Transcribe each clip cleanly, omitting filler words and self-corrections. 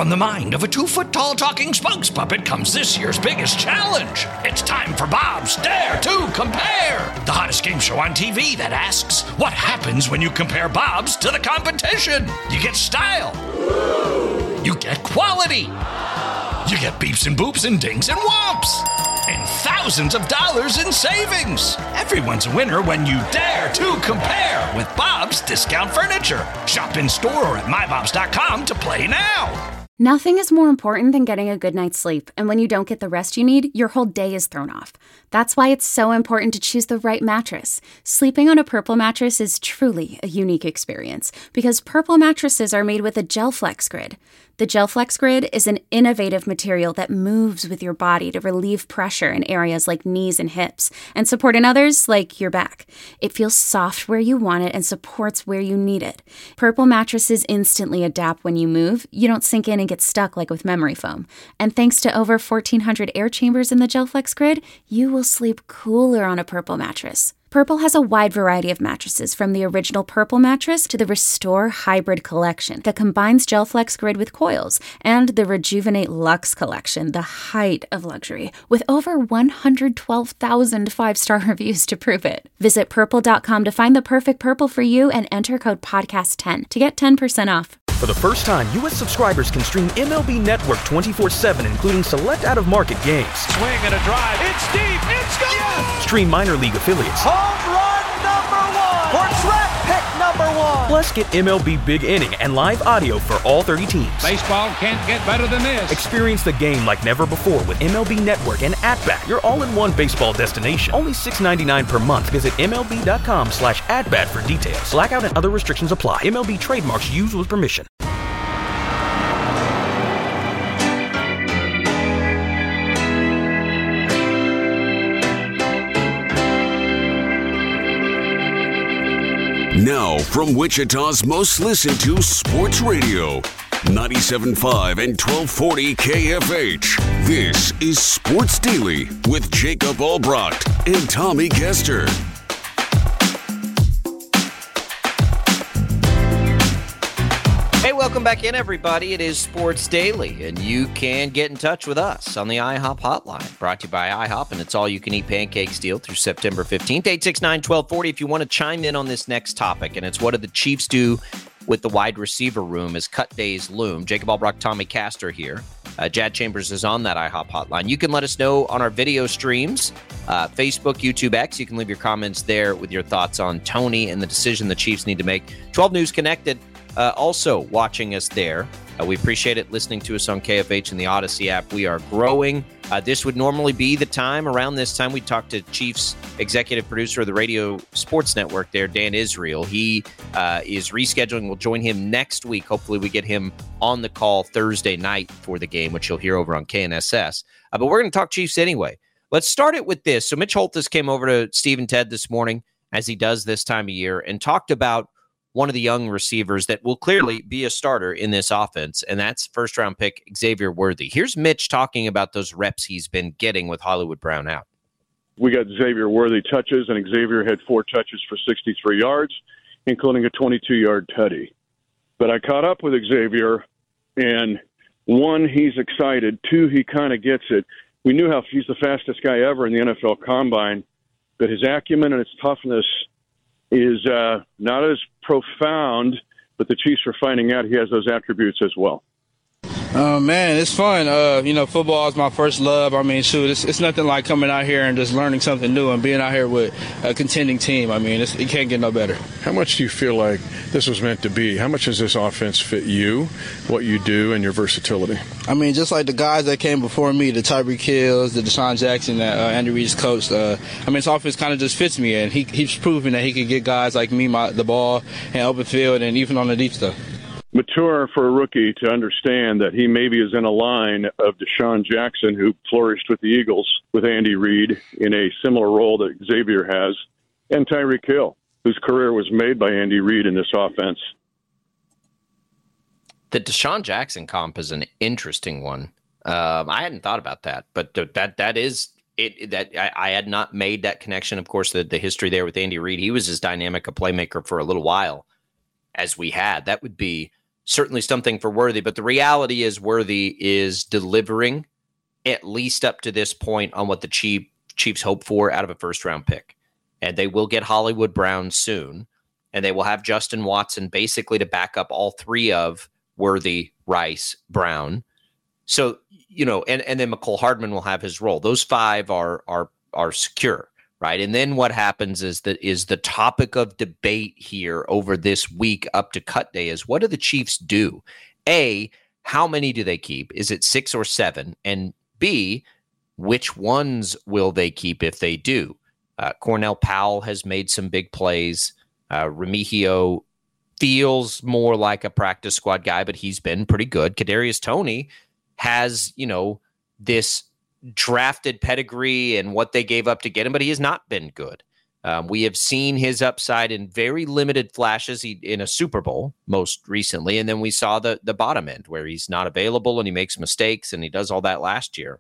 From the mind of a 2-foot-tall talking spokes puppet comes this year's biggest challenge. It's time for Bob's Dare to Compare, the hottest game show on TV that asks, what happens when you compare Bob's to the competition? You get style. You get quality. You get beeps and boops and dings and whomps. And thousands of dollars in savings. Everyone's a winner when you dare to compare with Bob's Discount Furniture. Shop in store or at mybobs.com to play now. Nothing is more important than getting a good night's sleep, and when you don't get the rest you need, your whole day is thrown off. That's why it's so important to choose the right mattress. Sleeping on a Purple mattress is truly a unique experience, because Purple mattresses are made with a GelFlex Grid. The GelFlex Grid is an innovative material that moves with your body to relieve pressure in areas like knees and hips, and support in others like your back. It feels soft where you want it and supports where you need it. Purple mattresses instantly adapt when you move. You don't sink in and get stuck like with memory foam. And thanks to over 1,400 air chambers in the GelFlex Grid, you will sleep cooler on a Purple mattress. Purple has a wide variety of mattresses, from the original Purple mattress to the Restore Hybrid collection that combines GelFlex Grid with coils, and the Rejuvenate Luxe collection, the height of luxury, with over 112,000 five-star reviews to prove it. Visit purple.com to find the perfect Purple for you and enter code podcast10 to get 10% off. For the first time, U.S. subscribers can stream MLB Network 24/7, including select out-of-market games. Swing and a drive. It's deep. It's gone. Yes! Stream minor league affiliates. Home run number 1. Or draft pick number 1. Plus, get MLB Big Inning and live audio for all 30 teams. Baseball can't get better than this. Experience the game like never before with MLB Network and At-Bat, your all-in-one baseball destination. Only $6.99 per month. Visit MLB.com/AtBat for details. Blackout and other restrictions apply. MLB trademarks used with permission. Now, from Wichita's most listened to sports radio, 97.5 and 1240 KFH. This is Sports Daily with Jacob Albrecht and Tommy Kester. Hey, welcome back in, everybody. It is Sports Daily, and you can get in touch with us on the IHOP hotline, brought to you by IHOP, and it's all-you-can-eat pancakes deal through September 15th, 869-1240, if you want to chime in on this next topic, and it's what did the Chiefs do with the wide receiver room as cut days loom. Jacob Albrecht, Tommy Castor here. Jad Chambers is on that IHOP hotline. You can let us know on our video streams, Facebook, YouTube, X. You can leave your comments there with your thoughts on Tony and the decision the Chiefs need to make. 12 News Connected also watching us there. We appreciate it, listening to us on KFH and the Odyssey app. We are growing. This would normally be the time, around this time, we'd talk to Chiefs executive producer of the Radio Sports Network there, Dan Israel. He is rescheduling. We'll join him next week. Hopefully we get him on the call Thursday night for the game, which you'll hear over on KNSS. But we're going to talk Chiefs anyway. Let's start it with this. So Mitch Holthus came over to Steve and Ted this morning, as he does this time of year, and talked about one of the young receivers that will clearly be a starter in this offense, and that's first-round pick Xavier Worthy. Here's Mitch talking about those reps he's been getting with Hollywood Brown out. We got Xavier Worthy touches, and Xavier had 4 touches for 63 yards, including a 22-yard tutty. But I caught up with Xavier, and 1, he's excited. 2, he kind of gets it. We knew how he's the fastest guy ever in the NFL Combine, but his acumen and his toughness is not as profound, but the Chiefs are finding out he has those attributes as well. Man, it's fun. Football is my first love. I mean, shoot, it's nothing like coming out here and just learning something new and being out here with a contending team. I mean, it can't get no better. How much do you feel like this was meant to be? How much does this offense fit you, what you do, and your versatility? I mean, just like the guys that came before me, the Tyreek Hills, the Deshaun Jackson that Andy Reid's coached, this offense kind of just fits me, and he's proven that he can get guys like me the ball and open field and even on the deep stuff. Mature for a rookie to understand that he maybe is in a line of Deshaun Jackson, who flourished with the Eagles with Andy Reid in a similar role that Xavier has, and Tyreek Hill, whose career was made by Andy Reid in this offense. The Deshaun Jackson comp is an interesting one. I hadn't thought about that, but that is it. That I had not made that connection. Of course, the history there with Andy Reid, he was as dynamic a playmaker for a little while as we had. That would be certainly something for Worthy, but the reality is Worthy is delivering at least up to this point on what the Chiefs hope for out of a first-round pick. And they will get Hollywood Brown soon, and they will have Justin Watson basically to back up all three of Worthy, Rice, Brown. So, and then McCole Hardman will have his role. Those five are secure, right? And then what happens is the topic of debate here over this week up to cut day is, what do the Chiefs do? A, how many do they keep? Is it 6 or 7? And B, which ones will they keep if they do? Cornell Powell has made some big plays. Remigio feels more like a practice squad guy, but he's been pretty good. Kadarius Toney has, this drafted pedigree and what they gave up to get him, but he has not been good. We have seen his upside in very limited flashes in a Super Bowl most recently, and then we saw the bottom end where he's not available and he makes mistakes, and he does all that last year.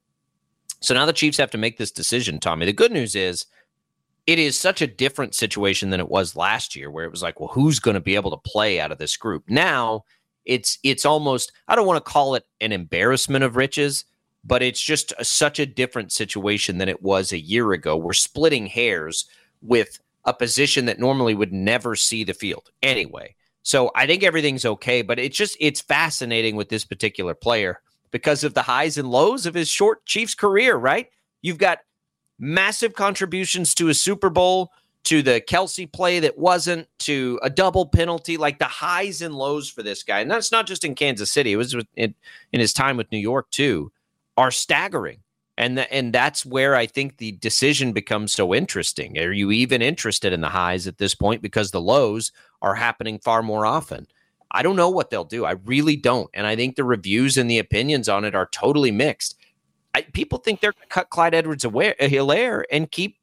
So now the Chiefs have to make this decision, Tommy. The good news is it is such a different situation than it was last year, where it was like, well, who's going to be able to play out of this group? Now it's almost, I don't want to call it an embarrassment of riches, but it's just such a different situation than it was a year ago. We're splitting hairs with a position that normally would never see the field anyway. So I think everything's okay, but it's fascinating with this particular player because of the highs and lows of his short Chiefs career, right? You've got massive contributions to a Super Bowl, to the Kelsey play that wasn't, to a double penalty, like the highs and lows for this guy. And that's not just in Kansas City. It was in his time with New York too, are staggering. And that's where I think the decision becomes so interesting. Are you even interested in the highs at this point? Because the lows are happening far more often. I don't know what they'll do. I really don't. And I think the reviews and the opinions on it are totally mixed. People think they're going to cut Clyde Edwards-Helaire and keep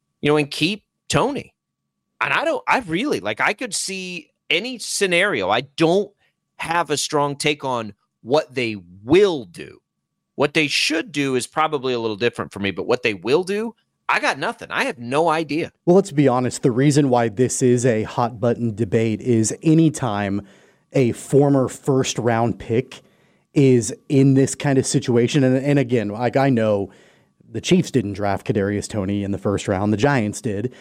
Toney. And I could see any scenario. I don't have a strong take on what they will do. What they should do is probably a little different for me, but what they will do, I got nothing. I have no idea. Well, let's be honest. The reason why this is a hot button debate is anytime a former first round pick is in this kind of situation. And again, like, I know the Chiefs didn't draft Kadarius Toney in the first round. The Giants did.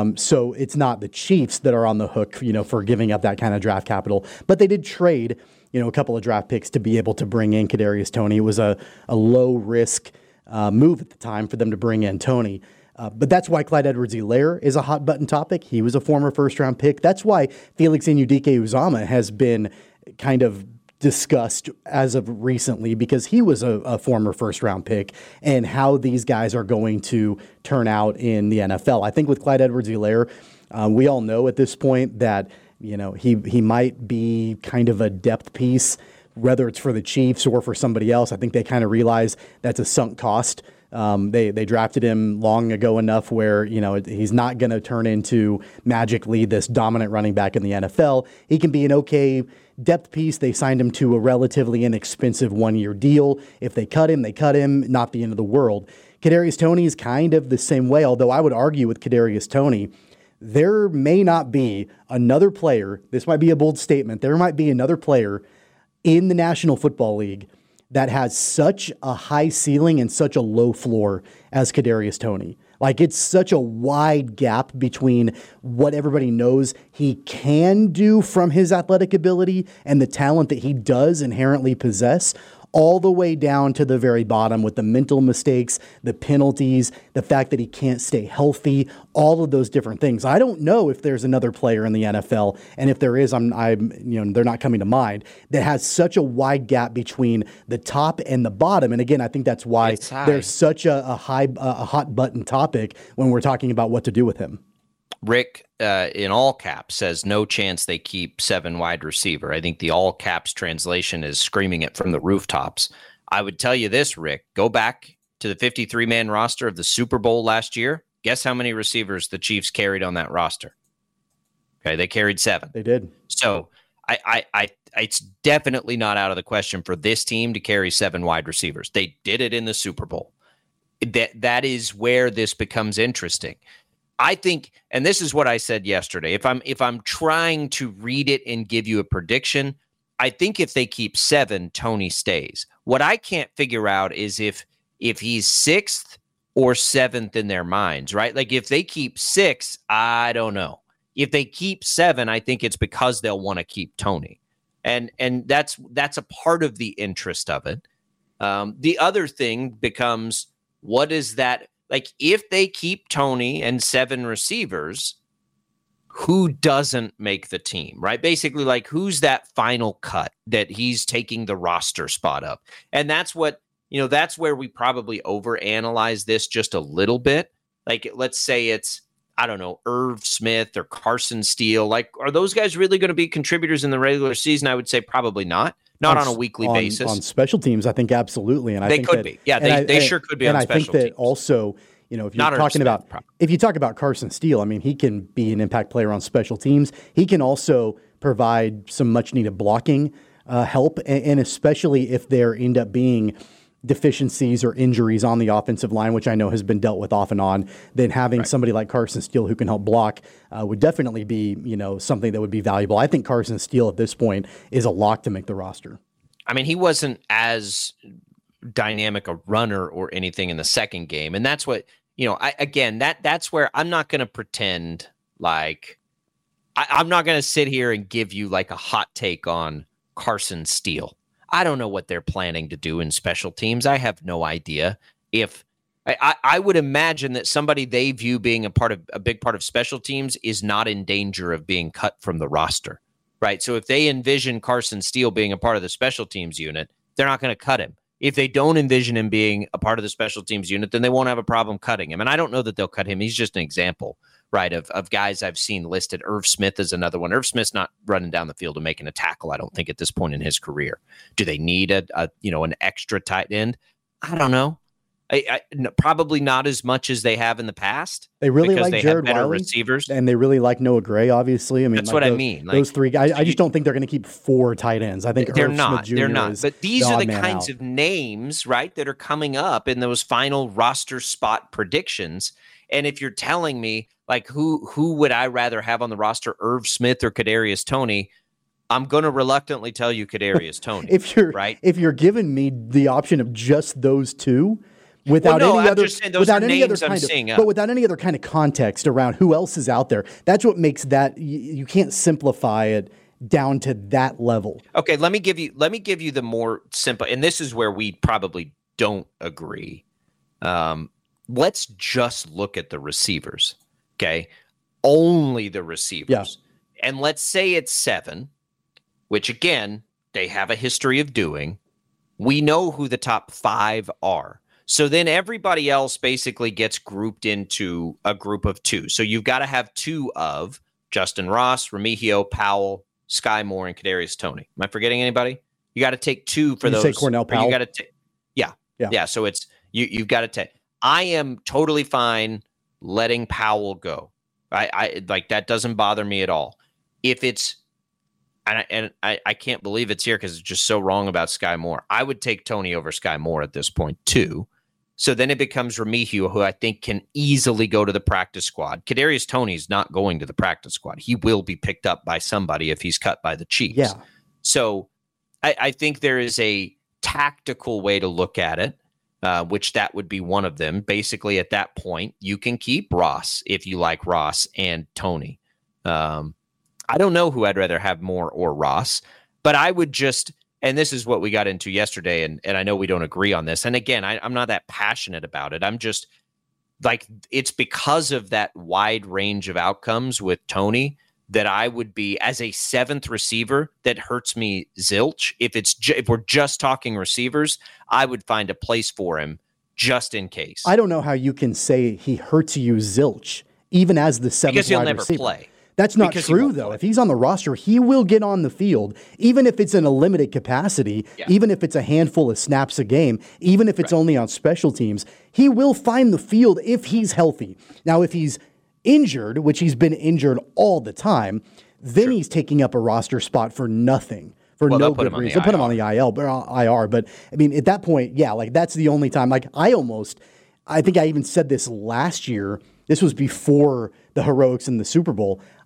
So it's not the Chiefs that are on the hook, for giving up that kind of draft capital, but they did trade, a couple of draft picks to be able to bring in Kadarius Toney. It was a low risk move at the time for them to bring in Toney. But that's why Clyde Edwards-Helaire is a hot button topic. He was a former first round pick. That's why Felix Anudike-Uzomah has been kind of discussed as of recently, because he was a former first round pick, and how these guys are going to turn out in the NFL. I think with Clyde Edwards-Helaire, we all know at this point that, he might be kind of a depth piece, whether it's for the Chiefs or for somebody else. I think they kind of realize that's a sunk cost. They drafted him long ago enough where, he's not going to turn into magically this dominant running back in the NFL. He can be an okay depth piece. They signed him to a relatively inexpensive 1-year deal. If they cut him, they cut him. Not the end of the world. Kadarius Toney is kind of the same way, although I would argue with Kadarius Toney, there may not be another player, this might be a bold statement, there might be another player in the National Football League that has such a high ceiling and such a low floor as Kadarius Toney. Like, it's such a wide gap between what everybody knows he can do from his athletic ability and the talent that he does inherently possess, all the way down to the very bottom with the mental mistakes, the penalties, the fact that he can't stay healthy, all of those different things. I don't know if there's another player in the NFL, and if there is, they're not coming to mind, that has such a wide gap between the top and the bottom. And again, I think that's why there's such a hot button topic when we're talking about what to do with him. Rick, in all caps, says no chance they keep 7 wide receiver. I think the all caps translation is screaming it from the rooftops. I would tell you this, Rick, go back to the 53-man roster of the Super Bowl last year. Guess how many receivers the Chiefs carried on that roster? Okay, they carried 7. They did. So it's definitely not out of the question for this team to carry 7 wide receivers. They did it in the Super Bowl. That is where this becomes interesting. I think, and this is what I said yesterday, if I'm trying to read it and give you a prediction, I think if they keep 7, Tony stays. What I can't figure out is if he's 6th or 7th in their minds, right? Like if they keep 6, I don't know. If they keep 7, I think it's because they'll want to keep Tony. And that's a part of the interest of it. The other thing becomes, what is that? Like if they keep Tony and 7 receivers, who doesn't make the team, right? Basically, like who's that final cut that he's taking the roster spot up? And that's what, that's where we probably overanalyze this just a little bit. Like, let's say it's, I don't know, Irv Smith or Carson Steele. Like, are those guys really going to be contributors in the regular season? I would say probably not. Not on a weekly basis. On special teams, I think absolutely. And I think could be. Yeah, they sure could be on special teams. And I think that also, if you're talking about, if you talk about Carson Steele, I mean, he can be an impact player on special teams. He can also provide some much needed blocking help. And especially if there end up being deficiencies or injuries on the offensive line, which I know has been dealt with off and on, then having somebody like Carson Steele who can help block would definitely be, something that would be valuable. I think Carson Steele at this point is a lock to make the roster. I mean, he wasn't as dynamic a runner or anything in the second game. And that's what, that's where I'm not going to pretend like I'm not going to sit here and give you like a hot take on Carson Steele. I don't know what they're planning to do in special teams. I have no idea. If I would imagine that somebody they view being a big part of special teams is not in danger of being cut from the roster, right? So if they envision Carson Steele being a part of the special teams unit, they're not going to cut him. If they don't envision him being a part of the special teams unit, then they won't have a problem cutting him. And I don't know that they'll cut him. He's just an example, right, of guys I've seen listed. Irv Smith is another one. Irv Smith's not running down the field and making a tackle, I don't think, at this point in his career. Do they need an extra tight end? I don't know. Probably not as much as they have in the past. They really like Jared better Wiley, receivers, and they really like Noah Gray. Obviously, I mean that's what I mean. Like, those 3 guys. I just don't think they're going to keep 4 tight ends. I think they're Irv not. Smith Jr. They're not. But these are the kinds out. of names, right, that are coming up in those final roster spot predictions. And if you're telling me like who would I rather have on the roster, Irv Smith or Kadarius Toney? I'm going to reluctantly tell you Kadarius Toney. If you're giving me the option of just those 2. Without any other kind of context around who else is out there. That's what makes that you can't simplify it down to that level. Okay, let me give you the more simple, and this is where we probably don't agree. Let's just look at the receivers. Okay, only the receivers. Yeah. And let's say it's 7, which again they have a history of doing. We know who the top 5 are. So then everybody else basically gets grouped into a group of 2. So you've got to have 2 of Justin Ross, Remigio, Powell, Sky Moore, and Kadarius Toney. Am I forgetting anybody? You got to take 2 for those. You say Cornell Powell? You got to take. Yeah. So it's you've got to take. I am totally fine letting Powell go. I like that doesn't bother me at all. If it's and I can't believe it's here because it's just so wrong about Sky Moore. I would take Toney over Sky Moore at this point too. So then it becomes Remigio, who I think can easily go to the practice squad. Kadarius Toney's not going to the practice squad. He will be picked up by somebody if he's cut by the Chiefs. Yeah. So I think there is a tactical way to look at it, which that would be one of them. Basically, at that point, you can keep Ross if you like Ross and Toney. I don't know who I'd rather have, Moore or Ross, but I would just... And this is what we got into yesterday, and I know we don't agree on this. And again, I'm not that passionate about it. I'm just like, it's because of that wide range of outcomes with Toney that I would be, as a 7th receiver, that hurts me zilch. If we're just talking receivers, I would find a place for him just in case. I don't know how you can say he hurts you zilch, even as the 7th because he'll wide never receiver. Play. That's not true, though. If he's on the roster, he will get on the field, even if it's in a limited capacity, even if it's a handful of snaps a game, even if it's only on special teams. He will find the field if he's healthy. Now, if he's injured, which he's been injured all the time, then he's taking up a roster spot for nothing. For no good reason. They'll put him on the IR, but I mean, at that point, like that's the only time. Like I think I even said this last year. This was before the heroics in the Super Bowl.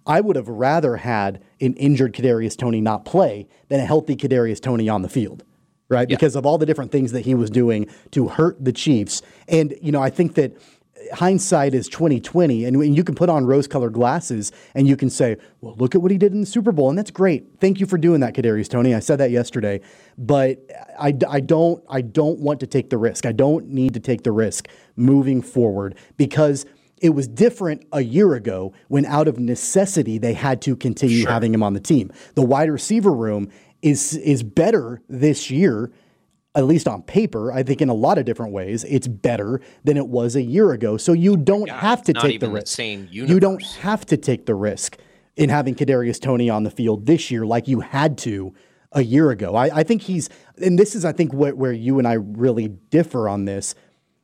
I would have rather had an injured Kadarius Toney not play than a healthy Kadarius Toney on the field, right? Yeah. Because of all the different things that he was doing to hurt the Chiefs. And, I think that hindsight is 20/20, and you can put on rose-colored glasses and you can say, well, look at what he did in the Super Bowl, and that's great. Thank you for doing that, Kadarius Toney. I said that yesterday, but I don't want to take the risk. I don't need to take the risk moving forward because it was different a year ago when out of necessity they had to continue having him on the team. The wide receiver room is better this year, at least on paper. I think in a lot of different ways, it's better than it was a year ago. So you don't have to take the risk. You don't have to take the risk in having Kadarius Toney on the field this year like you had to a year ago. I think he's, and this is, I think, where you and I really differ on this.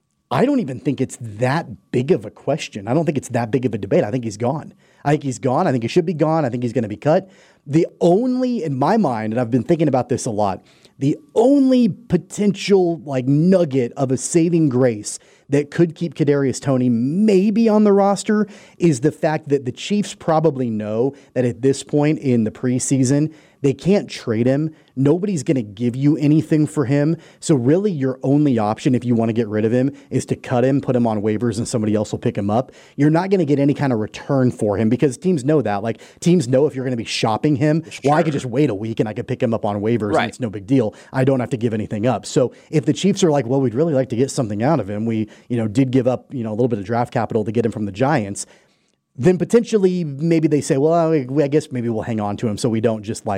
I don't even think it's that big of a question. I don't think it's that big of a debate. I think he's gone. I think he's gone. I think he should be gone. I think he's going to be cut. The only, in my mind, and I've been thinking about this a lot, the only potential nugget of a saving grace that could keep Kadarius Toney maybe on the roster is the fact that the Chiefs probably know that at this point in the preseason, they can't trade him. Nobody's going to give you anything for him. So really your only option if you want to get rid of him is to cut him, put him on waivers, and somebody else will pick him up. You're not going to get any kind of return for him because teams know that. Teams know if you're going to be shopping him, well, I could just wait a week and I could pick him up on waivers and it's no big deal. I don't have to give anything up. So if the Chiefs are like, well, we'd really like to get something out of him. We, did give up, a little bit of draft capital to get him from the Giants. Then potentially maybe they say, well, I guess maybe we'll hang on to him so we don't just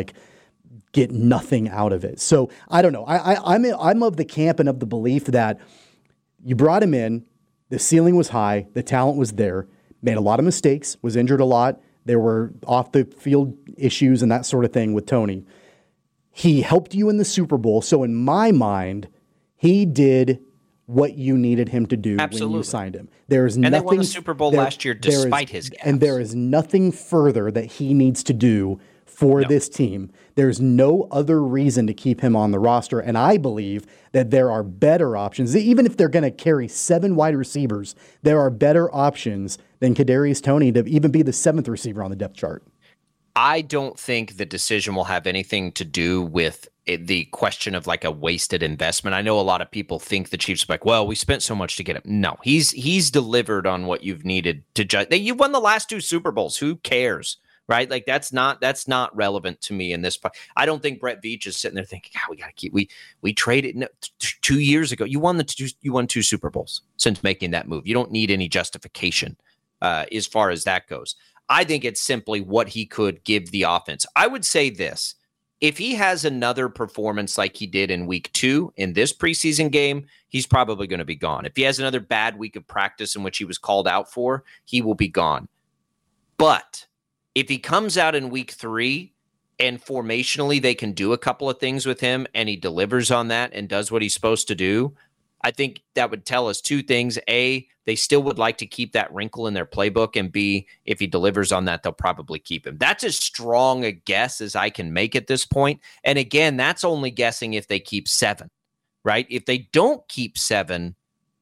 get nothing out of it. So I don't know. I'm of the camp and of the belief that you brought him in, the ceiling was high, the talent was there, made a lot of mistakes, was injured a lot. There were off the field issues and that sort of thing with Toney. He helped you in the Super Bowl. So in my mind, he did what you needed him to do when you signed him. There's nothing. And they won the Super Bowl last year despite his gaps. And there is nothing further that he needs to do for this team. There's no other reason to keep him on the roster. And I believe that there are better options. Even if they're going to carry 7 wide receivers, there are better options than Kadarius Toney to even be the 7th receiver on the depth chart. I don't think the decision will have anything to do with the question of a wasted investment. I know a lot of people think the Chiefs are well, we spent so much to get him. No, he's delivered on what you've needed to judge. You've won the last 2 Super Bowls. Who cares? Right? That's not relevant to me in this part. I don't think Brett Veach is sitting there thinking, we got to keep, we traded 2 years ago. You won 2 Super Bowls since making that move. You don't need any justification as far as that goes. I think it's simply what he could give the offense. I would say this. If he has another performance like he did in week 2 in this preseason game, he's probably going to be gone. If he has another bad week of practice in which he was called out for, he will be gone. But if he comes out in week 3 and formationally they can do a couple of things with him and he delivers on that and does what he's supposed to do, I think that would tell us 2 things. A, they still would like to keep that wrinkle in their playbook, and B, if he delivers on that, they'll probably keep him. That's as strong a guess as I can make at this point. And again, that's only guessing if they keep 7, right? If they don't keep 7,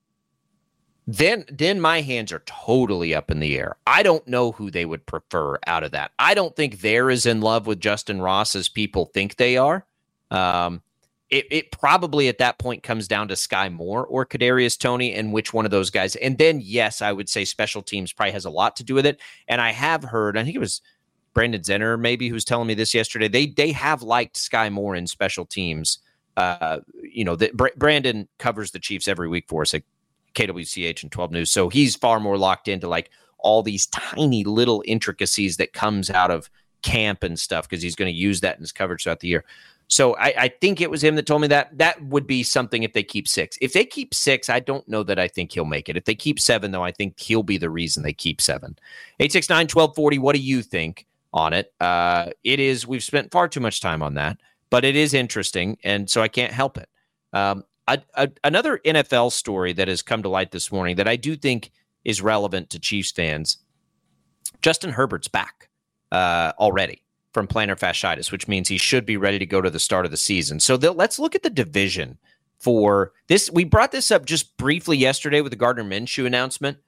then my hands are totally up in the air. I don't know who they would prefer out of that. I don't think they're as in love with Justin Ross as people think they are. It probably at that point comes down to Sky Moore or Kadarius Toney and which one of those guys. And then, yes, I would say special teams probably has a lot to do with it. And I have heard, I think it was Brandon Zenner maybe who was telling me this yesterday, they have liked Sky Moore in special teams. Brandon covers the Chiefs every week for us at KWCH and 12 News. So he's far more locked into all these tiny little intricacies that comes out of camp and stuff because he's going to use that in his coverage throughout the year. So I think it was him that told me that. That would be something if they keep 6. If they keep 6, I don't know that I think he'll make it. If they keep 7, though, I think he'll be the reason they keep 7. 869-1240, what do you think on it? It is, we've spent far too much time on that, but it is interesting, and so I can't help it. Another NFL story that has come to light this morning that I do think is relevant to Chiefs fans, Justin Herbert's back already from plantar fasciitis, which means he should be ready to go to the start of the season. So let's look at the division for this. We brought this up just briefly yesterday with the Gardner Minshew announcement.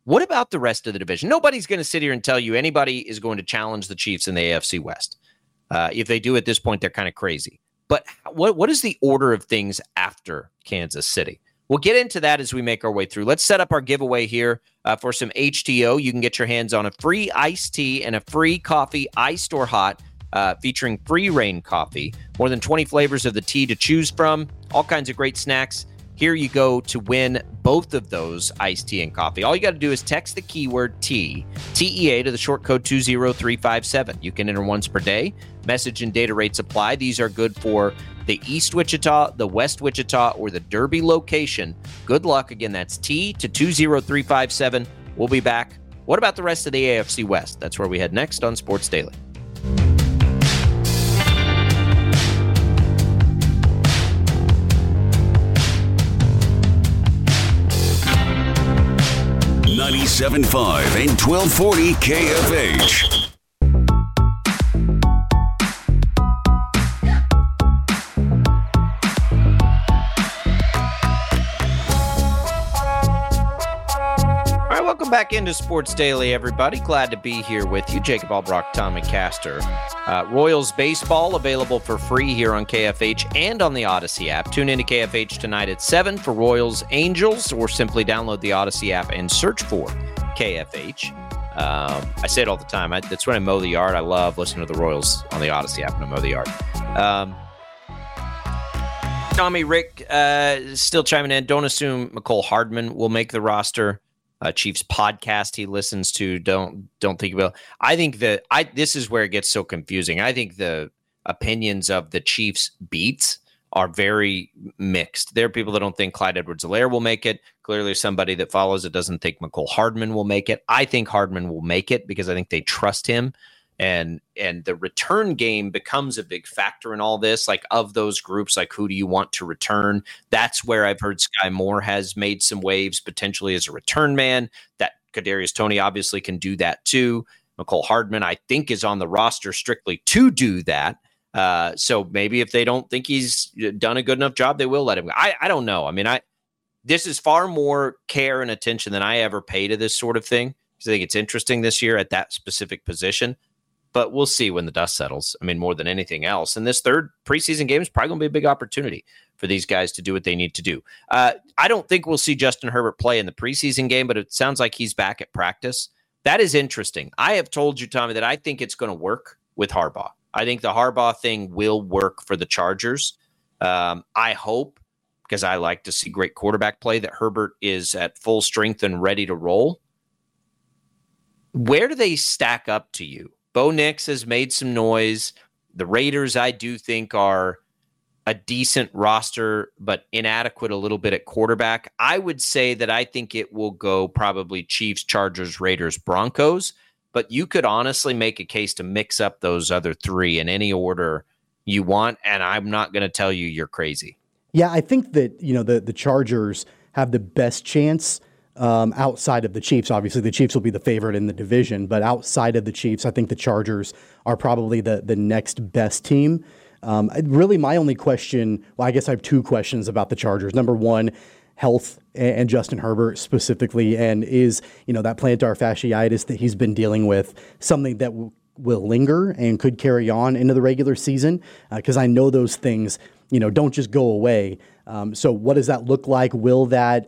What about the rest of the division? Nobody's going to sit here and tell you anybody is going to challenge the Chiefs in the AFC West. If they do at this point, they're kind of crazy. But what is the order of things after Kansas City? We'll get into that as we make our way through. Let's set up our giveaway here for some HTO. You can get your hands on a free iced tea and a free coffee, iced or hot, featuring Free Reign coffee. More than 20 flavors of the tea to choose from. All kinds of great snacks. Here you go to win both of those iced tea and coffee. All you got to do is text the keyword tea, TEA, to the short code 20357. You can enter once per day. Message and data rates apply. These are good for the East Wichita, the West Wichita, or the Derby location. Good luck. Again, that's T to 20357. We'll be back. What about the rest of the AFC West? That's where we head next on Sports Daily. .5 and 1240 KFH. Welcome back into Sports Daily, everybody. Glad to be here with you. Jacob Albrock, Tom McCaster. Royals baseball available for free here on KFH and on the Odyssey app. Tune into KFH tonight at 7 for Royals Angels, or simply download the Odyssey app and search for KFH. I say it all the time. That's when I mow the yard. I love listening to the Royals on the Odyssey app when I mow the yard. Tommy, Rick, still chiming in. Don't assume McCole Hardman will make the roster. Chiefs podcast he listens to. Don't think about. I think this is where it gets so confusing. I think the opinions of the Chiefs beats are very mixed. There are people that don't think Clyde Edwards-Helaire will make it. Clearly, somebody that follows it doesn't think McCole Hardman will make it. I think Hardman will make it because I think they trust him. And the return game becomes a big factor in all this. Like, of those groups, like, who do you want to return? That's where I've heard Sky Moore has made some waves potentially as a return man. That Kadarius Toney obviously can do that too. McCole Hardman, I think, is on the roster strictly to do that. So maybe if they don't think he's done a good enough job, they will let him go. I don't know. I mean, this is far more care and attention than I ever pay to this sort of thing, because I think it's interesting this year at that specific position. But we'll see when the dust settles. I mean, more than anything else. And this third preseason game is probably going to be a big opportunity for these guys to do what they need to do. I don't think we'll see Justin Herbert play in the preseason game, but it sounds like he's back at practice. That is interesting. I have told you, Tommy, that I think it's going to work with Harbaugh. I think the Harbaugh thing will work for the Chargers. I hope, because I like to see great quarterback play, that Herbert is at full strength and ready to roll. Where do they stack up to you? Bo Nix has made some noise. The Raiders, I do think, are a decent roster, but inadequate a little bit at quarterback. I would say that I think it will go probably Chiefs, Chargers, Raiders, Broncos, but you could honestly make a case to mix up those other three in any order you want, and I'm not going to tell you you're crazy. Yeah, I think that, the Chargers have the best chance outside of the Chiefs. Obviously, the Chiefs will be the favorite in the division, but outside of the Chiefs, I think the Chargers are probably the next best team. Really, my only question, I guess I have two questions about the Chargers. Number one, health and Justin Herbert specifically, and is, that plantar fasciitis that he's been dealing with something that will linger and could carry on into the regular season? Because I know those things, don't just go away. So what does that look like? Will that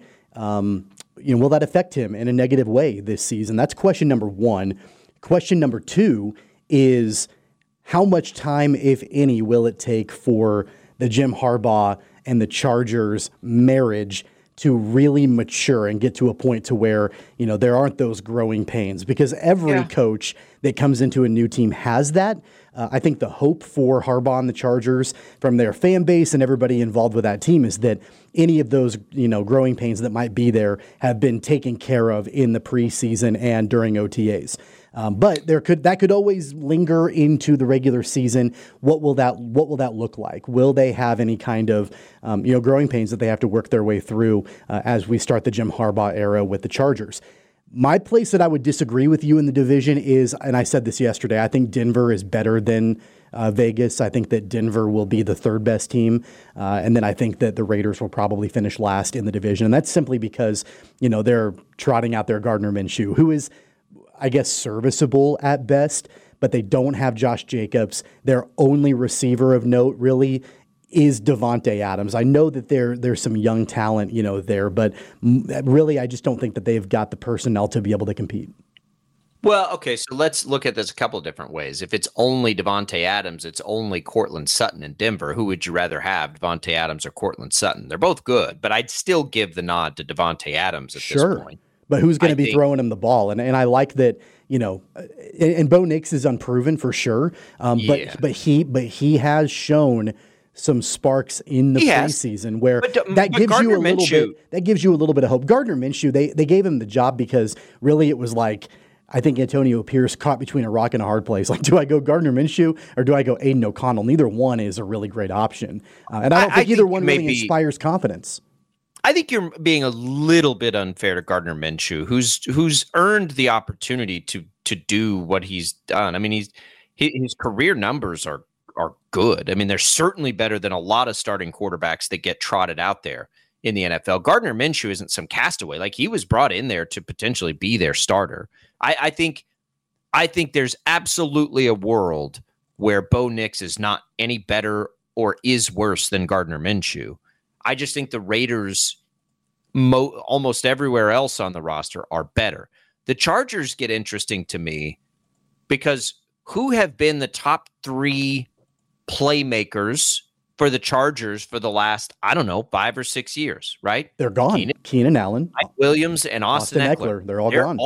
affect him in a negative way this season? That's question number one. Question number two is, how much time, if any, will it take for the Jim Harbaugh and the Chargers marriage to really mature and get to a point to where, there aren't those growing pains? Because every coach that comes into a new team has that. I think the hope for Harbaugh and the Chargers from their fan base and everybody involved with that team is that any of those, growing pains that might be there have been taken care of in the preseason and during OTAs. But that could always linger into the regular season. What will that look like? Will they have any kind of growing pains that they have to work their way through as we start the Jim Harbaugh era with the Chargers? My place that I would disagree with you in the division is, and I said this yesterday, I think Denver is better than Vegas. I think that Denver will be the third best team. And then I think that the Raiders will probably finish last in the division. And that's simply because, they're trotting out their Gardner Minshew, who is, I guess, serviceable at best, but they don't have Josh Jacobs. Their only receiver of note really is Davante Adams. I know that there's some young talent, there, but really I just don't think that they've got the personnel to be able to compete. Well, okay, so let's look at this a couple of different ways. If it's only Davante Adams, it's only Courtland Sutton in Denver. Who would you rather have, Davante Adams or Courtland Sutton? They're both good, but I'd still give the nod to Davante Adams at this point. But who's going to be throwing him the ball? And I like that, and Bo Nix is unproven for sure. But he has shown some sparks in the preseason where that gives you a little bit. That gives you a little bit of hope. Gardner Minshew, they gave him the job because really it was like, I think Antonio Pierce caught between a rock and a hard place. Like, do I go Gardner Minshew or do I go Aiden O'Connell? Neither one is a really great option. And I don't think either one really inspires confidence. I think you're being a little bit unfair to Gardner Minshew, who's earned the opportunity to do what he's done. I mean, his career numbers are good. I mean, they're certainly better than a lot of starting quarterbacks that get trotted out there in the NFL. Gardner Minshew isn't some castaway. Like, he was brought in there to potentially be their starter. I think there's absolutely a world where Bo Nix is not any better or is worse than Gardner Minshew. I just think the Raiders, almost everywhere else on the roster, are better. The Chargers get interesting to me because who have been the top three playmakers for the Chargers for the last, 5 or 6 years, right? They're gone. Keenan Allen, Mike Williams, and Austin Eckler. They're all gone.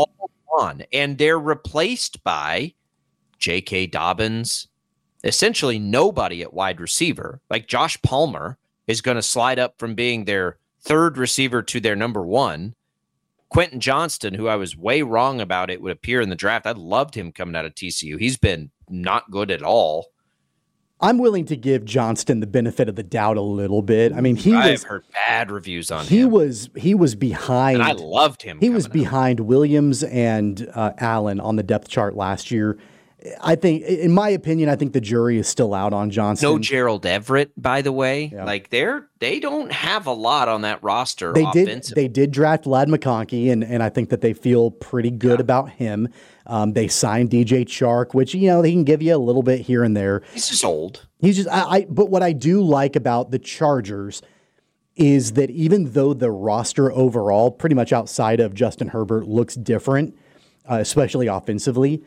And they're replaced by J.K. Dobbins, essentially nobody at wide receiver. Like, Josh Palmer is going to slide up from being their third receiver to their number one. Quentin Johnston, who I was way wrong about it would appear in the draft. I loved him coming out of TCU. He's been not good at all. I'm willing to give Johnston the benefit of the doubt a little bit. I mean, I've heard bad reviews on him. He was behind. And I loved him. He was behind Williams and Allen on the depth chart last year. I think, in my opinion, I think the jury is still out on Johnston. No Gerald Everett, by the way. Yeah. Like, they don't have a lot on that roster offensively. They did draft Vlad McConkey, and I think that they feel pretty good about him. They signed DJ Chark, which, he can give you a little bit here and there. He's just old. But what I do like about the Chargers is that even though the roster overall, pretty much outside of Justin Herbert, looks different, especially offensively,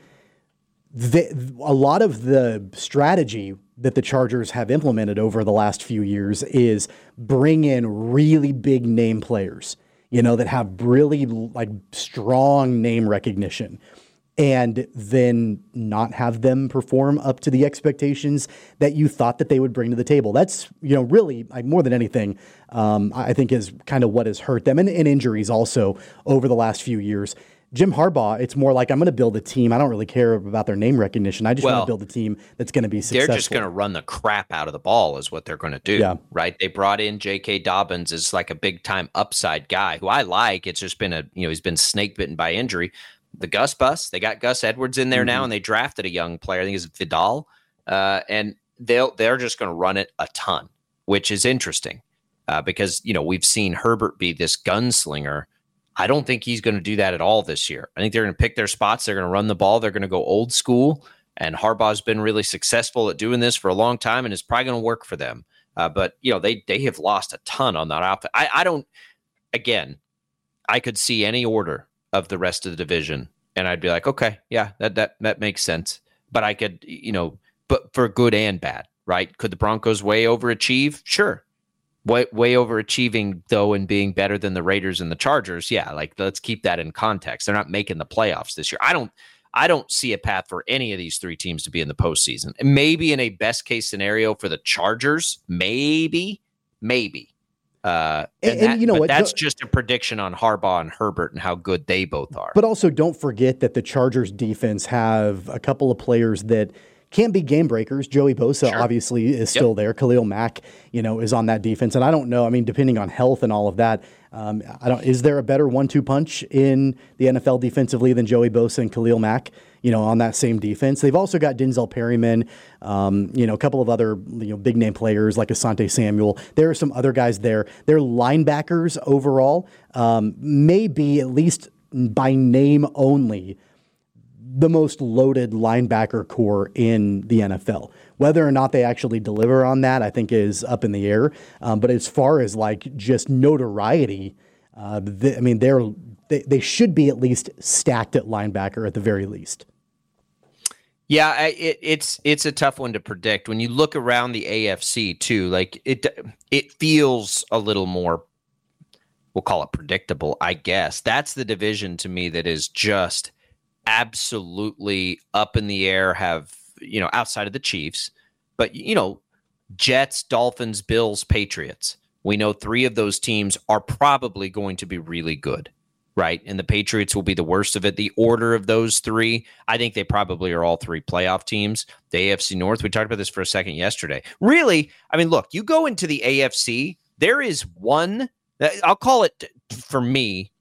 a lot of the strategy that the Chargers have implemented over the last few years is bring in really big name players, that have really strong name recognition, and then not have them perform up to the expectations that you thought that they would bring to the table. That's, really more than anything, I think is kind of what has hurt them, and injuries also over the last few years. Jim Harbaugh, it's more like, I'm going to build a team. I don't really care about their name recognition. I just want to build a team that's going to be successful. They're just going to run the crap out of the ball is what they're going to do, right? They brought in J.K. Dobbins as like a big-time upside guy who I like. It's just been he's been snake-bitten by injury. The Gus Bus, they got Gus Edwards in there now, and they drafted a young player. I think it's Vidal. And they're just going to run it a ton, which is interesting because, we've seen Herbert be this gunslinger. I don't think he's going to do that at all this year. I think they're going to pick their spots. They're going to run the ball. They're going to go old school. And Harbaugh's been really successful at doing this for a long time, and it's probably going to work for them. But they have lost a ton on that outfit. I could see any order of the rest of the division, and I'd be like, okay, yeah, that makes sense. But I could, but for good and bad, right? Could the Broncos way overachieve? Sure. Way overachieving, though, and being better than the Raiders and the Chargers. Yeah, let's keep that in context. They're not making the playoffs this year. I don't see a path for any of these three teams to be in the postseason. And maybe in a best case scenario for the Chargers, maybe. That's just a prediction on Harbaugh and Herbert and how good they both are. But also, don't forget that the Chargers defense have a couple of players that can't be game breakers. Joey Bosa obviously is still there. Khalil Mack, is on that defense. And I don't know. I mean, depending on health and all of that, is there a better 1-2 punch in the NFL defensively than Joey Bosa and Khalil Mack, on that same defense? They've also got Denzel Perryman, a couple of other, big name players like Asante Samuel. There are some other guys there. Their linebackers overall may be, at least by name only, the most loaded linebacker core in the NFL. Whether or not they actually deliver on that, I think is up in the air. But as far as just notoriety, they should be at least stacked at linebacker at the very least. Yeah, it's a tough one to predict. When you look around the AFC too, it feels a little more, we'll call it predictable, I guess. That's the division to me that is just absolutely up in the air, outside of the Chiefs, but Jets, Dolphins, Bills, Patriots. We know 3 of those teams are probably going to be really good, right? And the Patriots will be the worst of it. The order of those 3, I think they probably are all 3 playoff teams. The AFC North, we talked about this for a second yesterday. Really, I mean, look, you go into the AFC, there is one, I'll call it, for me,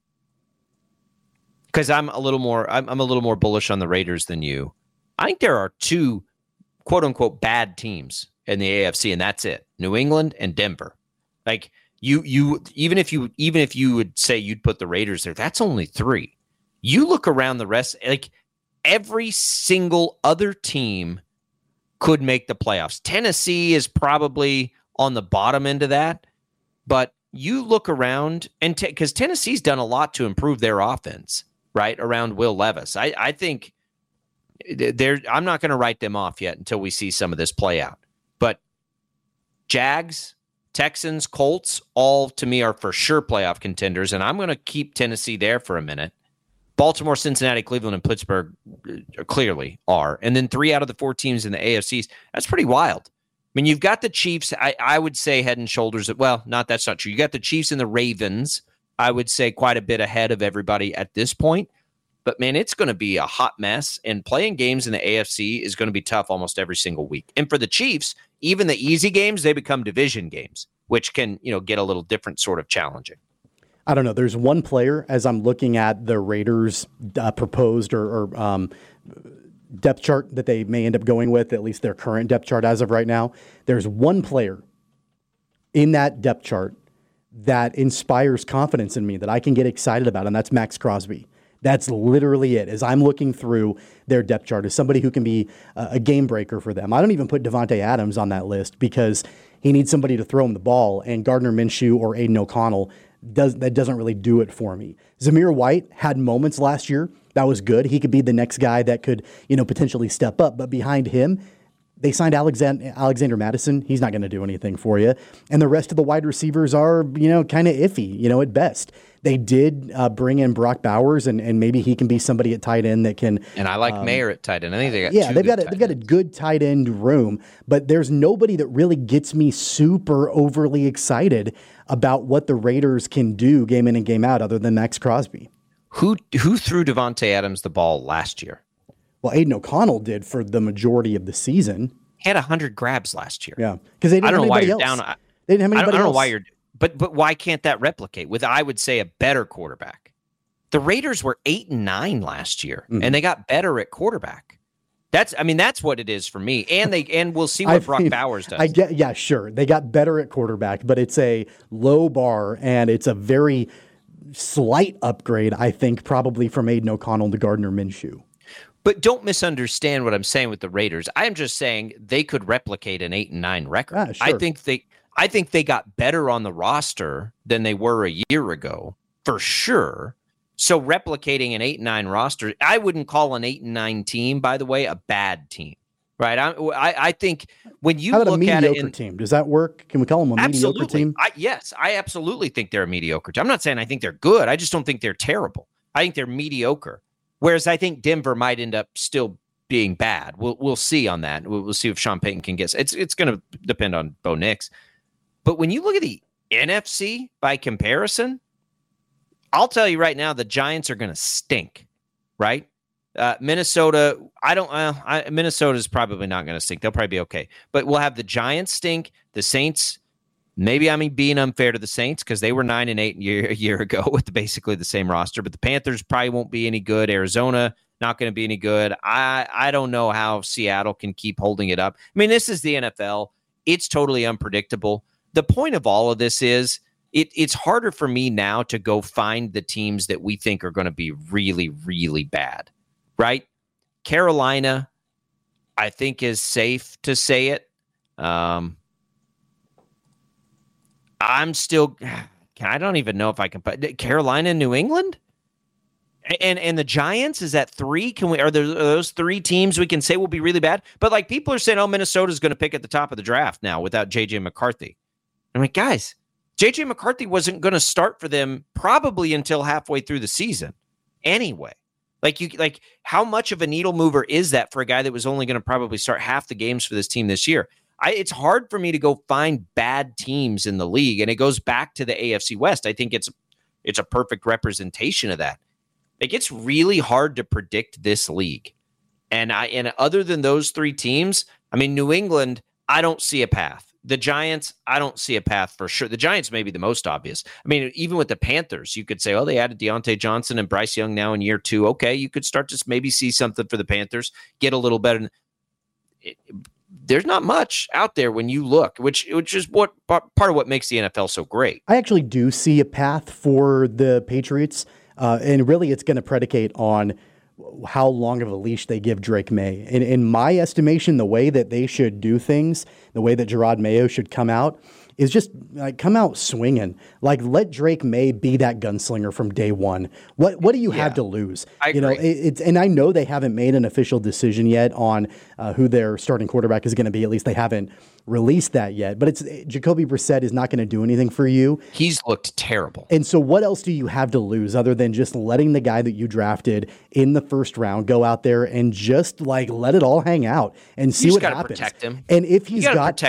because I'm a little more bullish on the Raiders than you. I think there are 2 quote unquote bad teams in the AFC, and that's it. New England and Denver. You even if you would say you'd put the Raiders there, that's only 3. You look around the rest, every single other team could make the playoffs. Tennessee is probably on the bottom end of that, but you look around and because Tennessee's done a lot to improve their offense. Right around Will Levis. I think I'm not going to write them off yet until we see some of this play out. But Jags, Texans, Colts, all to me are for sure playoff contenders, and I'm going to keep Tennessee there for a minute. Baltimore, Cincinnati, Cleveland, and Pittsburgh clearly are. And then 3 out of the 4 teams in the AFCs. That's pretty wild. I mean, you've got the Chiefs, I would say head and shoulders. That's not true. You got the Chiefs and the Ravens, I would say quite a bit ahead of everybody at this point. But, man, it's going to be a hot mess, and playing games in the AFC is going to be tough almost every single week. And for the Chiefs, even the easy games, they become division games, which can, get a little different sort of challenging. I don't know. There's one player, as I'm looking at the Raiders' proposed or depth chart that they may end up going with, at least their current depth chart as of right now. There's one player in that depth chart that inspires confidence in me that I can get excited about, and that's Max Crosby. That's literally it. As I'm looking through their depth chart, as somebody who can be a game breaker for them. I don't even put Devontae Adams on that list because he needs somebody to throw him the ball, and Gardner Minshew or Aiden O'Connell doesn't really do it for me. Zamir White had moments last year that was good. He could be the next guy that could potentially step up, but behind him, they signed Alexander Madison. He's not going to do anything for you. And the rest of the wide receivers are, kind of iffy, at best. They did bring in Brock Bowers, and maybe he can be somebody at tight end that can. And I like Mayer at tight end. I think they got they've got a good tight end room, but there's nobody that really gets me super overly excited about what the Raiders can do game in and game out, other than Max Crosby. Who threw Devontae Adams the ball last year? Well, Aiden O'Connell did for the majority of the season. He had 100 grabs last year. Yeah, because they didn't have anybody else. They didn't have anybody else. I don't know why you're. But why can't that replicate with, I would say, a better quarterback? The Raiders were 8-9 last year, and they got better at quarterback. That's what it is for me. And we'll see what Brock Bowers does. Sure. They got better at quarterback, but it's a low bar, and it's a very slight upgrade, I think, probably from Aiden O'Connell to Gardner Minshew. But don't misunderstand what I'm saying with the Raiders. I'm just saying they could replicate an 8-9 record. Sure. I think they got better on the roster than they were a year ago, for sure. So replicating an 8-9 roster, I wouldn't call an 8-9 team, by the way, a bad team, right? I think when you look at it, mediocre team, does that work? Can we call them a mediocre team? Yes, I absolutely think they're a mediocre team. I'm not saying I think they're good. I just don't think they're terrible. I think they're mediocre. Whereas I think Denver might end up still being bad. We'll see on that. We'll see if Sean Payton can get. It's going to depend on Bo Nix. But when you look at the NFC by comparison, I'll tell you right now, the Giants are going to stink, right? Minnesota, Minnesota's probably not going to stink. They'll probably be okay. But we'll have the Giants stink, the Saints. Maybe I'm being unfair to the Saints because they were 9-8 a year ago with basically the same roster. But the Panthers probably won't be any good. Arizona, not going to be any good. I don't know how Seattle can keep holding it up. I mean, this is the NFL. It's totally unpredictable. The point of all of this is it's harder for me now to go find the teams that we think are going to be really, really bad, right? Carolina, I think, is safe to say it. I'm still, I don't even know if I can put Carolina, New England, and the Giants. Is that 3? Are those 3 teams we can say will be really bad? But like people are saying, oh, Minnesota's going to pick at the top of the draft now without JJ McCarthy. I'm like, guys, JJ McCarthy wasn't going to start for them probably until halfway through the season anyway. Like how much of a needle mover is that for a guy that was only going to probably start half the games for this team this year? It's hard for me to go find bad teams in the league, and it goes back to the AFC West. I think it's a perfect representation of that. Like, it's really hard to predict this league. And other than those 3 teams, I mean, New England, I don't see a path. The Giants, I don't see a path for sure. The Giants may be the most obvious. I mean, even with the Panthers, you could say, oh, they added Deontay Johnson and Bryce Young now in year 2. Okay, you could start to maybe see something for the Panthers, get a little better. There's not much out there when you look, which is what part of what makes the NFL so great. I actually do see a path for the Patriots, and really it's going to predicate on how long of a leash they give Drake May. In my estimation, the way that they should do things, the way that Gerard Mayo should come out, is just like come out swinging. Like, let Drake May be that gunslinger from day one. What do you have to lose? I agree. And I know they haven't made an official decision yet on who their starting quarterback is going to be. At least they haven't released that yet. But Jacoby Brissett is not going to do anything for you. He's looked terrible. And so what else do you have to lose other than just letting the guy that you drafted in the first round go out there and just like let it all hang out and see what happens? Protect him. And if he's got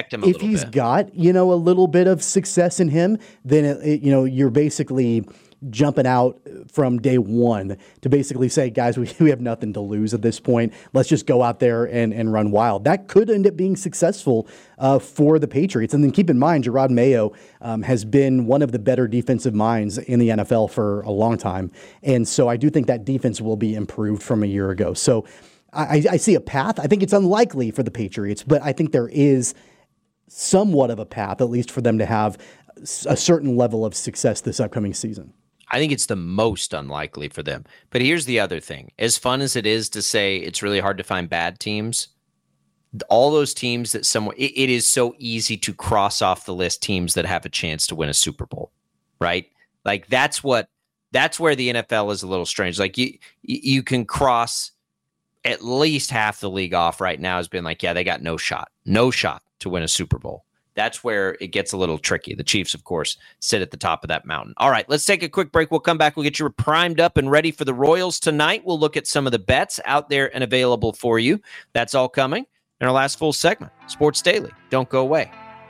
a little bit of success in him, then you're basically jumping out from day one to basically say, guys, we have nothing to lose at this point. Let's just go out there and run wild. That could end up being successful for the Patriots. And then keep in mind, Gerard Mayo has been one of the better defensive minds in the NFL for a long time. And so I do think that defense will be improved from a year ago. So I see a path. I think it's unlikely for the Patriots, but I think there is somewhat of a path, at least for them to have a certain level of success this upcoming season. I think it's the most unlikely for them. But here's the other thing. As fun as it is to say it's really hard to find bad teams, all those teams that it is so easy to cross off the list teams that have a chance to win a Super Bowl, right? Like that's where the NFL is a little strange. Like you can cross at least half the league off right now as being like, yeah, they got no shot to win a Super Bowl. That's where it gets a little tricky. The Chiefs, of course, sit at the top of that mountain. All right, let's take a quick break. We'll come back. We'll get you primed up and ready for the Royals tonight. We'll look at some of the bets out there and available for you. That's all coming in our last full segment. Sports Daily. Don't go away.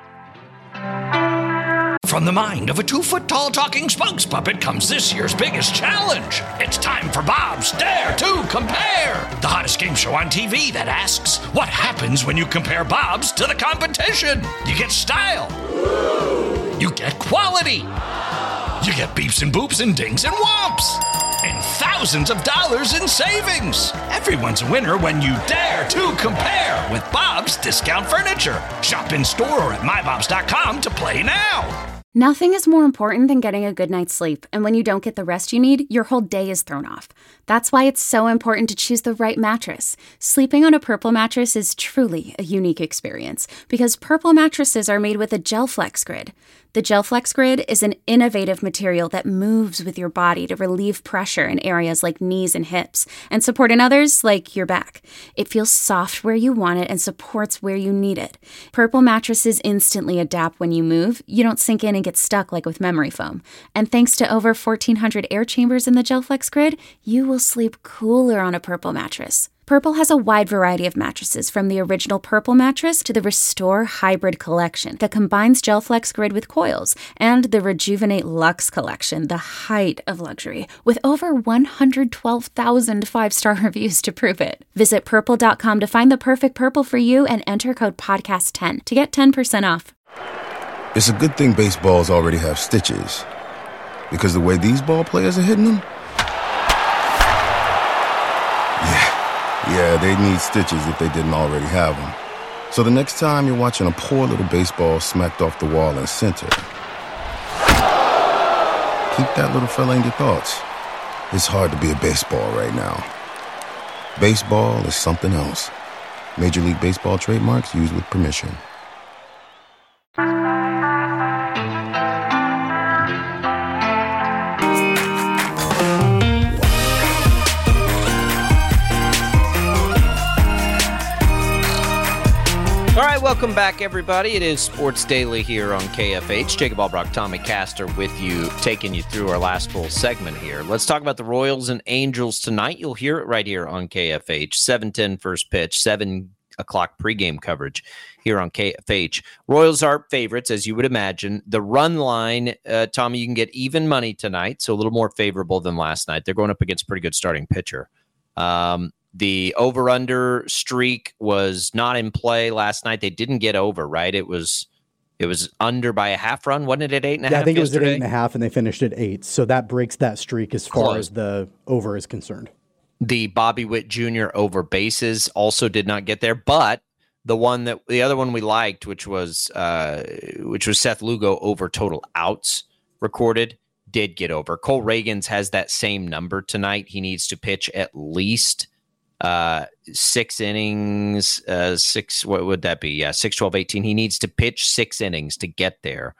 From the mind of a 2-foot-tall talking spokes puppet comes this year's biggest challenge. It's time for Bob's Dare to Compare, the hottest game show on TV that asks, what happens when you compare Bob's to the competition? You get style. You get quality. You get beeps and boops and dings and whomps. And thousands of dollars in savings. Everyone's a winner when you dare to compare with Bob's Discount Furniture. Shop in store or at mybobs.com to play now. Nothing is more important than getting a good night's sleep, and when you don't get the rest you need, your whole day is thrown off. That's why it's so important to choose the right mattress. Sleeping on a Purple mattress is truly a unique experience, because Purple mattresses are made with a GelFlex Grid. The GelFlex Grid is an innovative material that moves with your body to relieve pressure in areas like knees and hips, and support in others like your back. It feels soft where you want it and supports where you need it. Purple mattresses instantly adapt when you move. You don't sink in and get stuck like with memory foam. And thanks to over 1,400 air chambers in the GelFlex Grid, you will sleep cooler on a Purple mattress. Purple has a wide variety of mattresses, from the original Purple mattress to the Restore Hybrid collection that combines GelFlex Grid with coils, and the Rejuvenate Luxe collection, the height of luxury, with over 112,000 five-star reviews to prove it. Visit Purple.com to find the perfect Purple for you and enter code PODCAST10 to get 10% off. It's a good thing baseballs already have stitches, because the way these ball players are hitting them, yeah, they'd need stitches if they didn't already have them. So the next time you're watching a poor little baseball smacked off the wall in center, keep that little fella in your thoughts. It's hard to be a baseball right now. Baseball is something else. Major League Baseball trademarks used with permission. All right, welcome back, everybody. It is Sports Daily here on KFH. Jacob Albrock, Tommy Castor with you, taking you through our last full segment here. Let's talk about the Royals and Angels tonight. You'll hear it right here on KFH. 7:10 first pitch, 7 o'clock pregame coverage here on KFH. Royals are favorites, as you would imagine. The run line, Tommy, you can get even money tonight, so a little more favorable than last night. They're going up against a pretty good starting pitcher. The over-under streak was not in play last night. They didn't get over, right? It was under by a half run, wasn't it, at 8.5? Yeah, I think it was at 8.5, and they finished at 8. So that breaks that streak as far as the over is concerned. The Bobby Witt Jr. over bases also did not get there, but the other one we liked, which was Seth Lugo over total outs recorded, did get over. Cole Ragans has that same number tonight. He needs to pitch at least 6 innings, what would that be? Yeah, 6, 12, 18. He needs to pitch 6 innings to get there.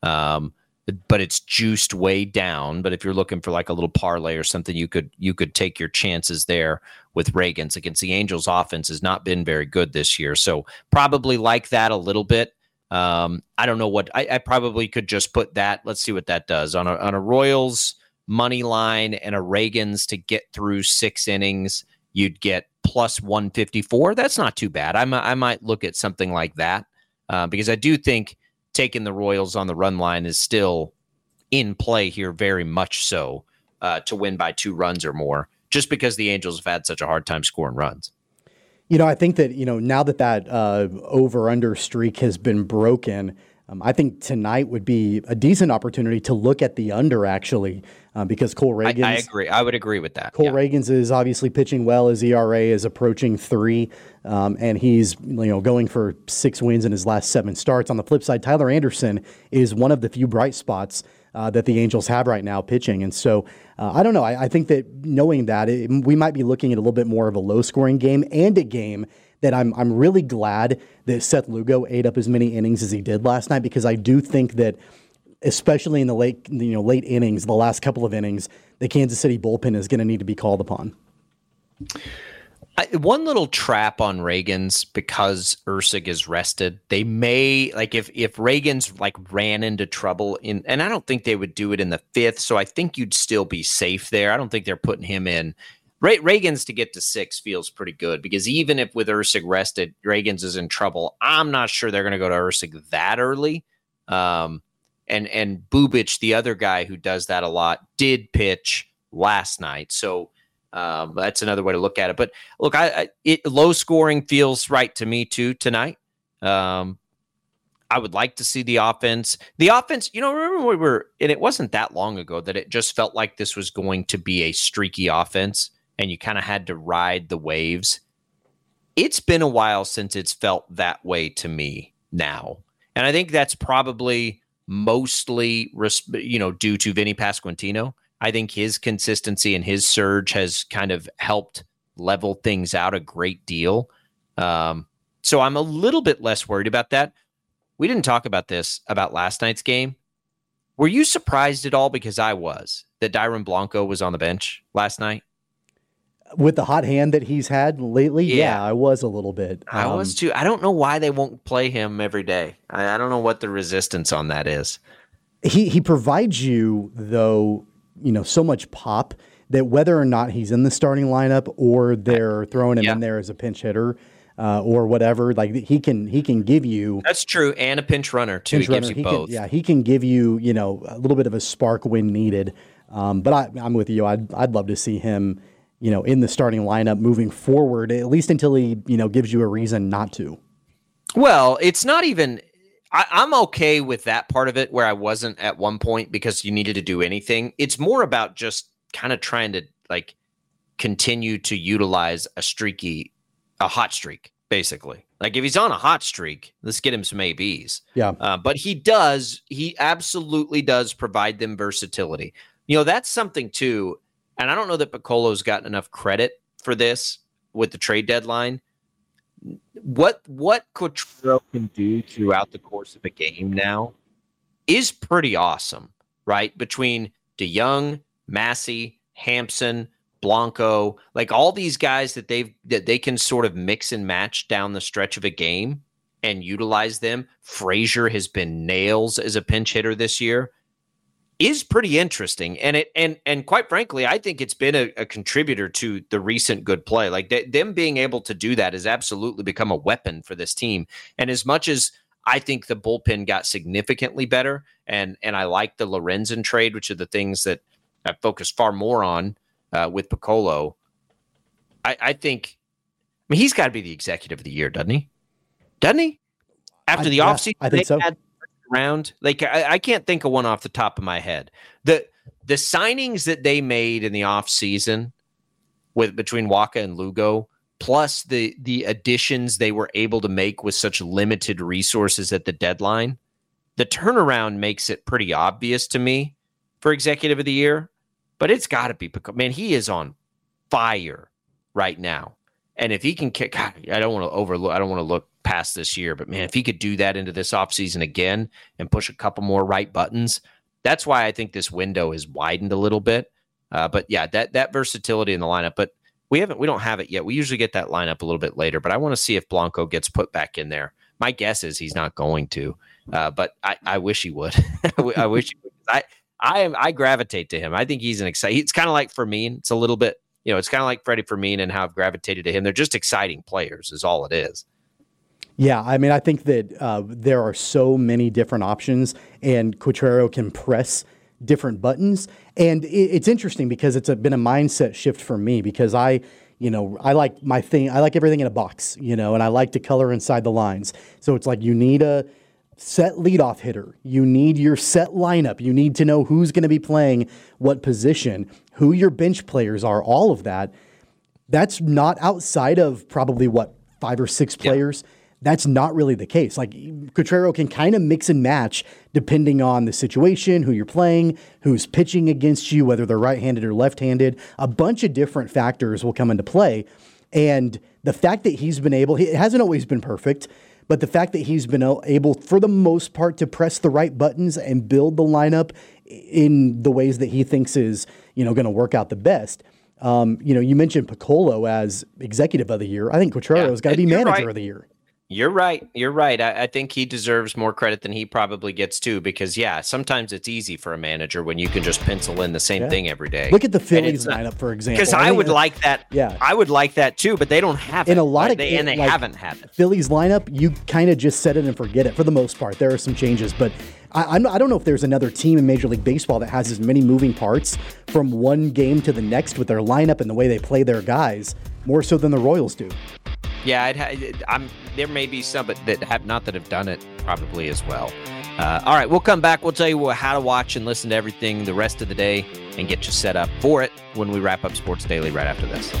But it's juiced way down. But if you're looking for like a little parlay or something, you could take your chances there with Ragans. Against the Angels offense has not been very good this year. So probably like that a little bit. I don't know what I probably could just put that. Let's see what that does on a Royals money line and a Ragans to get through 6 innings. You'd get plus 154. That's not too bad. I might look at something like that because I do think taking the Royals on the run line is still in play here, very much so, to win by 2 runs or more, just because the Angels have had such a hard time scoring runs. I think that, now that over-under streak has been broken, I think tonight would be a decent opportunity to look at the under, actually, because Cole Ragans... I agree. I would agree with that. Cole Ragans is obviously pitching well. His ERA is approaching 3, and he's going for 6 wins in his last 7 starts. On the flip side, Tyler Anderson is one of the few bright spots that the Angels have right now pitching. And so, I don't know. I think that knowing that, we might be looking at a little bit more of a low-scoring game, and a game that I'm really glad that Seth Lugo ate up as many innings as he did last night, because I do think that, especially in the late innings, the last couple of innings, the Kansas City bullpen is going to need to be called upon. One little trap on Ragans, because Ursig is rested, they may, like, if Ragans ran into trouble and I don't think they would do it in the 5th, so I think you'd still be safe there. I don't think they're putting him in. Ragans to get to 6 feels pretty good, because even if with Ursig rested, Ragans is in trouble, I'm not sure they're going to go to Ursig that early. And Bubic, the other guy who does that a lot, did pitch last night. So that's another way to look at it. But look, low scoring feels right to me too tonight. I would like to see the offense. Remember and it wasn't that long ago that it just felt like this was going to be a streaky offense, and you kind of had to ride the waves. It's been a while since it's felt that way to me now. And I think that's probably mostly, due to Vinny Pasquantino. I think his consistency and his surge has kind of helped level things out a great deal. So I'm a little bit less worried about that. We didn't talk about last night's game. Were you surprised at all? Because I was, that Dairon Blanco was on the bench last night. With the hot hand that he's had lately, yeah, I was a little bit. I was too. I don't know why they won't play him every day. I don't know what the resistance on that is. He provides you, though, so much pop that whether or not he's in the starting lineup or they're throwing him in there as a pinch hitter or whatever, like he can give you. That's true, and a pinch runner too. He gives you both. He can give you a little bit of a spark when needed. But I'm with you. I'd love to see him in the starting lineup moving forward, at least until he gives you a reason not to. Well, it's not even. I'm okay with that part of it where I wasn't at one point because you needed to do anything. It's more about just kind of trying to like continue to utilize a hot streak, basically. Like if he's on a hot streak, let's get him some ABs. Yeah. But he absolutely does provide them versatility. That's something too. And I don't know that Piccolo's gotten enough credit for this with the trade deadline. What Cottrell can do throughout the course of a game now is pretty awesome, right? Between DeYoung, Massey, Hampson, Blanco, like all these guys that they can sort of mix and match down the stretch of a game and utilize them. Frazier has been nails as a pinch hitter this year. Is pretty interesting, and quite frankly, I think it's been a contributor to the recent good play. Like them being able to do that has absolutely become a weapon for this team. And as much as I think the bullpen got significantly better, and I like the Lorenzen trade, which are the things that I focus far more on with Piccolo. I think, he's got to be the executive of the year, doesn't he? After the offseason, I think so. Round, like I can't think of one off the top of my head. The signings that they made in the offseason between Waka and Lugo, plus the additions they were able to make with such limited resources at the deadline, the turnaround makes it pretty obvious to me for executive of the year. But it's got to be, man, he is on fire right now. And if he can kick, I don't want to look past this year, but man, if he could do that into this offseason again and push a couple more right buttons, that's why I think this window has widened a little bit. But yeah, that versatility in the lineup, but we don't have it yet. We usually get that lineup a little bit later, but I want to see if Blanco gets put back in there. My guess is he's not going to, but I wish he would. I wish he would. I gravitate to him. I think he's it's kind of like Fermin. It's a little bit, it's kind of like Freddie Fermin and how I've gravitated to him. They're just exciting players is all it is. Yeah, I think that there are so many different options, and Cottrell can press different buttons. And it's interesting because it's been a mindset shift for me because I like my thing. I like everything in a box, and I like to color inside the lines. So it's like you need a set leadoff hitter. You need your set lineup. You need to know who's going to be playing what position, who your bench players are, all of that. That's not outside of probably 5 or 6 players. Yeah. That's not really the case. Like Cottrell can kind of mix and match depending on the situation, who you're playing, who's pitching against you, whether they're right-handed or left-handed. A bunch of different factors will come into play. And the fact that he's been able, it hasn't always been perfect, but the fact that he's been able, for the most part, to press the right buttons and build the lineup in the ways that he thinks is, going to work out the best. You mentioned Piccolo as executive of the year. I think Cottrell has got to be manager of the year. You're right. I think he deserves more credit than he probably gets too, because sometimes it's easy for a manager when you can just pencil in the same thing every day. Look at the Phillies lineup, for example. Because I would like that. Yeah, I would like that too, but they don't have it. In a lot of they haven't had it. Phillies lineup, you kind of just set it and forget it for the most part. There are some changes, but I don't know if there's another team in Major League Baseball that has as many moving parts from one game to the next with their lineup and the way they play their guys, more so than the Royals do. Yeah, there may be some that have done it probably as well. All right, we'll come back. We'll tell you how to watch and listen to everything the rest of the day and get you set up for it when we wrap up Sports Daily right after this.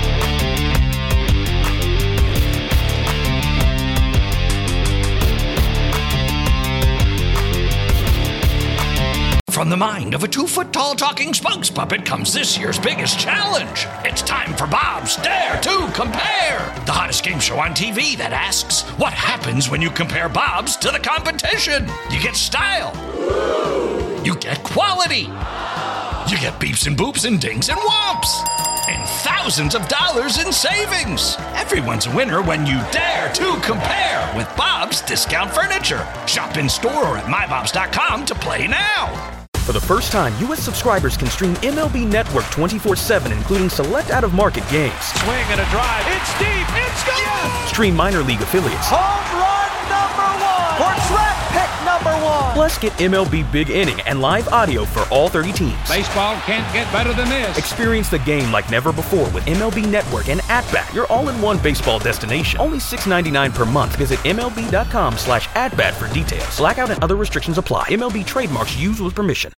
From the mind of a 2-foot-tall talking spokes puppet comes this year's biggest challenge. It's time for Bob's Dare to Compare, the hottest game show on TV that asks, what happens when you compare Bob's to the competition? You get style. You get quality. You get beeps and boops and dings and whomps. And thousands of dollars in savings. Everyone's a winner when you dare to compare with Bob's Discount Furniture. Shop in store or at mybobs.com to play now. For the first time, U.S. subscribers can stream MLB Network 24/7, including select out-of-market games. Swing and a drive. It's deep. It's gone. Yes. Stream minor league affiliates. Home run number 1. Or draft pick number 1. Plus, get MLB Big Inning and live audio for all 30 teams. Baseball can't get better than this. Experience the game like never before with MLB Network and At-Bat, your all-in-one baseball destination. Only $6.99 per month. Visit MLB.com/AtBat for details. Blackout and other restrictions apply. MLB trademarks used with permission.